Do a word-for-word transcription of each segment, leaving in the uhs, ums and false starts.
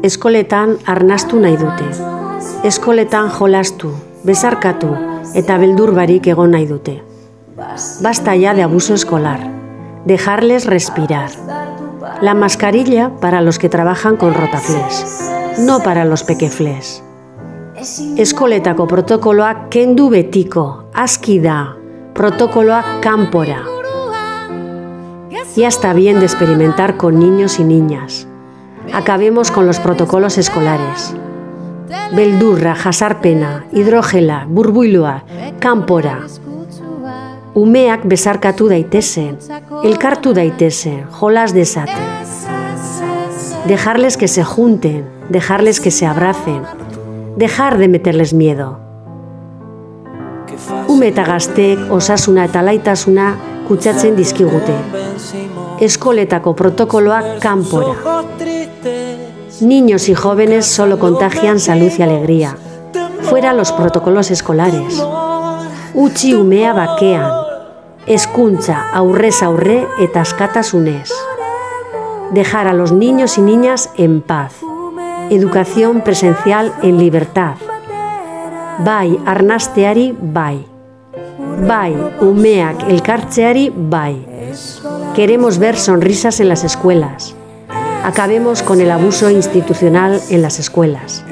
Eskoletan arnastu nahi dute. Eskoletan jolastu, besarkatu eta beldur barik egon nahi dute. Basta ya de abuso escolar. Dejarles respirar. La mascarilla para los que trabajan con rotaflex, no para los pequeflex. Eskoletako protokoloak kendu betiko, aski da, protokoloak kanpora. Ya está bien de experimentar con niños y niñas. Acabemos con los protocolos escolares. Beldurra, jasarpena, hidrogela, burbuilua, kanpora. Umeak besarkatu daitezen, elkartu daitezen, jolas dezaten. Dejarles que se junten, dejarles que se abracen, dejar de meterles miedo. Ume eta gazteek osasuna eta laitasuna kutsatzen dizkigute. Eskoletako protokoloak kanpora. Niños y jóvenes solo contagian salud y alegría. Fuera los protocolos escolares. Utzi umea bakean. Hezkuntza aurrez aurre eta askatasunez. Dejar a los niños y niñas en paz. Educación presencial en libertad. Bai arnasteari bai. Bai umeak elkartzeari bai. Queremos ver sonrisas en las escuelas. Acabemos con el abuso institucional en las escuelas.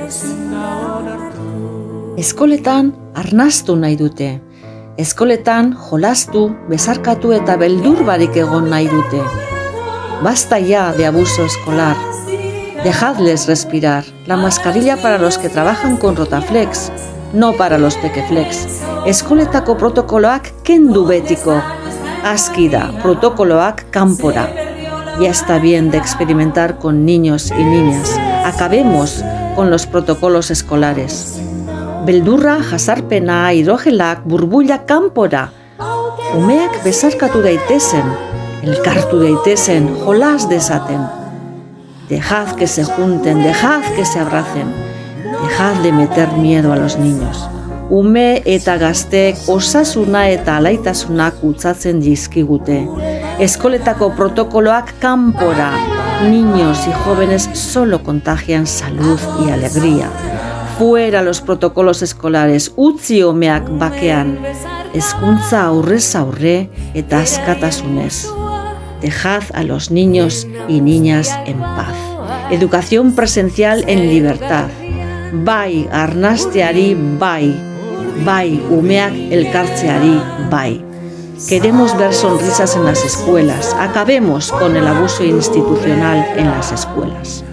Eskoletan arnastu nahi dute. Eskoletan jolastu, besarkatu eta beldur barik egon nahi dute. Basta ya de abuso escolar. Dejadles respirar. La mascarilla para los que trabajan con rotaflex, no para los pequeflex. Eskoletako protokoloak kendu betiko. Aski da, protokoloak kanpora. Ya está bien de experimentar con niños y niñas. Acabemos con los protocolos escolares. Beldurra, jasarpena, hidrogelak, burbuila kanpora. Umeak besarkatu daitezen, elkartu daitezen, jolas dezaten. Dejad que se junten, dejad que se abracen. Dejad de meter miedo a los niños. Ume eta gazteek osasuna eta alaitasuna kutsatzen dizkigute. Eskoletako protokoloak kanpora. Niños y jóvenes solo contagian salud y alegría. Fuera los protocolos escolares, utzi umeak bakean. Hezkuntza aurrez aurre eta askatasunez. Dejad a los niños y niñas en paz. Educación presencial en libertad. Bai arnasteari bai. Bai umeak elkartzeari bai. Queremos ver sonrisas en las escuelas. Acabemos con el abuso institucional en las escuelas.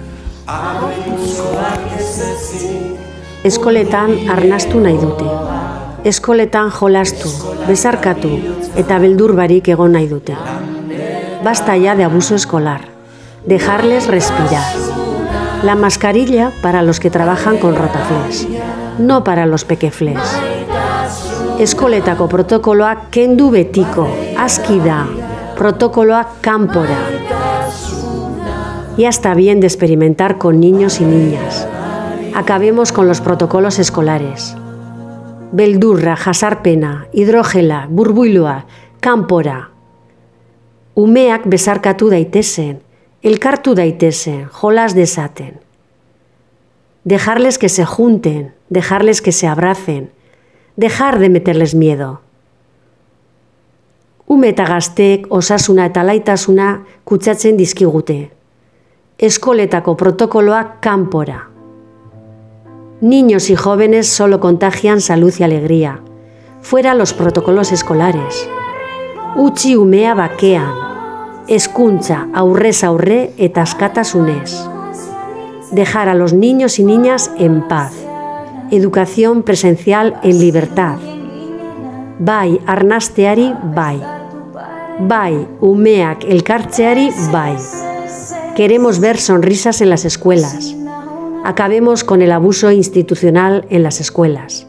Eskoletan arnastu nahi dute. Eskoletan jolastu, besarkatu eta beldur barik egon nahi dute. Basta ya de abuso escolar. Dejarles respirar. La mascarilla para los que trabajan con rotaflex, no para los pequeflex. Eskoletako protokoloak kendu betiko, aski da, protokoloak kanpora. Ya está bien de experimentar con niños y niñas. Acabemos con los protocolos escolares. Beldurra, jasarpena, hidrogela, burbuilua, kanpora. Umeak besarkatu daitezen, elkartu daitezen, jolas dezaten. Dejarles que se junten, dejarles que se abracen, dejar de meterles miedo. Ume eta gazteek osasuna eta laitasuna kutsatzen dizkigute. Eskoletako protokoloak kanpora. Niños y jóvenes solo contagian salud y alegría. Fuera los protocolos escolares. Utzi umea bakean. Hezkuntza aurrez aurre eta askatasunez. Dejar a los niños y niñas en paz. Educación presencial en libertad. Bai arnasteari bai. Bai umeak elkartzeari bai. Queremos ver sonrisas en las escuelas. Acabemos con el abuso institucional en las escuelas.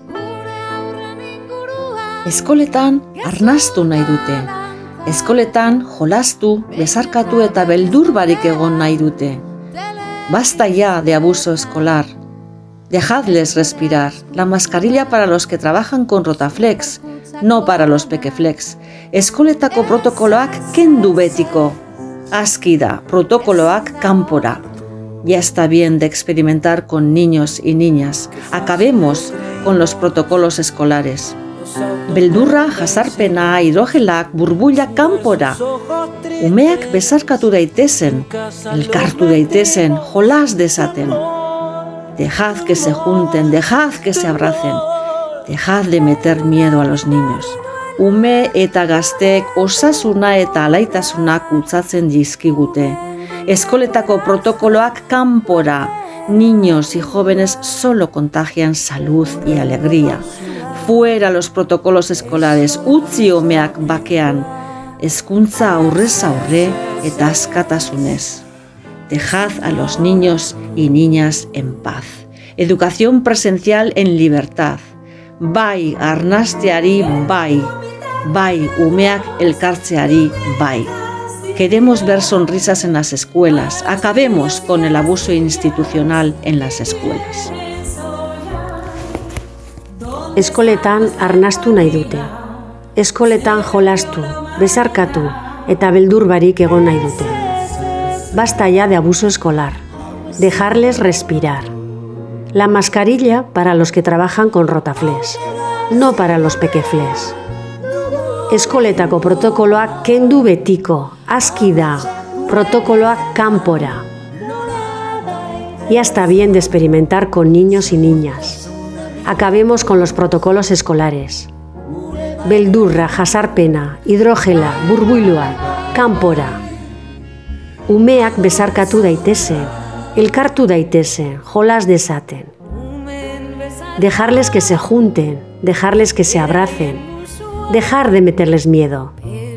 Eskoletan arnastu nahi dute. Eskoletan jolastu, besarkatu eta beldur barik egon nahi dute. Basta ya de abuso escolar. Dejadles respirar. La mascarilla para los que trabajan con rotaflex, no para los pequeflex. Eskoletako protokoloak kendu betiko. Aski da, protokoloak kanpora. Ya está bien de experimentar con niños y niñas. Acabemos con los protocolos escolares. Beldurra, jasarpena, hidrogelak, burbuila kanpora. Umeak besarkatu daitezen, elkartu daitezen, jolas dezaten. Dejad que se junten, dejad que se abracen. Dejad de meter miedo a los niños. Ume eta gazteek osasuna eta alaitasuna kutsatzen dizkigute. Eskoletako protokoloak kanpora. Niños y jóvenes solo contagian salud y alegría. Fuera los protocolos escolares, utzi umeak bakean. Hezkuntza aurrez aurre eta askatasunez. Dejad a los niños y niñas en paz. Educación presencial en libertad. Bai arnasteari bai. Bai umeak elkartzeari bai. Queremos ver sonrisas en las escuelas. Acabemos con el abuso institucional en las escuelas. Eskoletan arnastu nahi dute. Eskoletan jolastu, besarkatu eta beldur barik egon nahi dute. Basta ya de abuso escolar. Dejarles respirar. La mascarilla para los que trabajan con rotaflés, no para los pequeflés. Eskoletako protokoloak kendu betiko, aski da, protokoloak kanpora. Ya está bien de experimentar con niños y niñas. Acabemos con los protocolos escolares. Beldurra, jasarpena, hidrogela, burbuilua, kanpora. Umeak besarkatu daitezen, elkartu daitezen, jolas dezaten. Dejarles que se junten, dejarles que se abracen. Dejar de meterles miedo.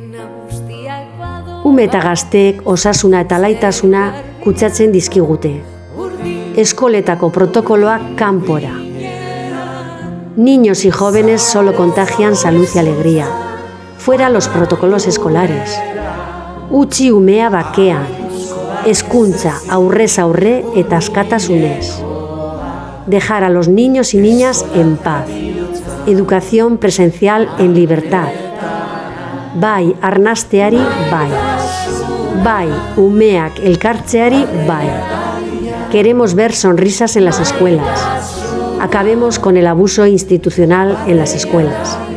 Ume eta gazteek osasuna eta alaitasuna kutsatzen dizkigute. Eskoletako protokoloak kanpora. Niños y jóvenes solo contagian salud y alegría. Fuera los protocolos escolares. Utzi umea bakean. Hezkuntza aurrez aurre eta askatasunez. Dejar a los niños y niñas en paz. Educación presencial en libertad. Bai arnasteari bai. Bai umeak elkartzeari bai. Queremos ver sonrisas en las escuelas. Acabemos con el abuso institucional en las escuelas.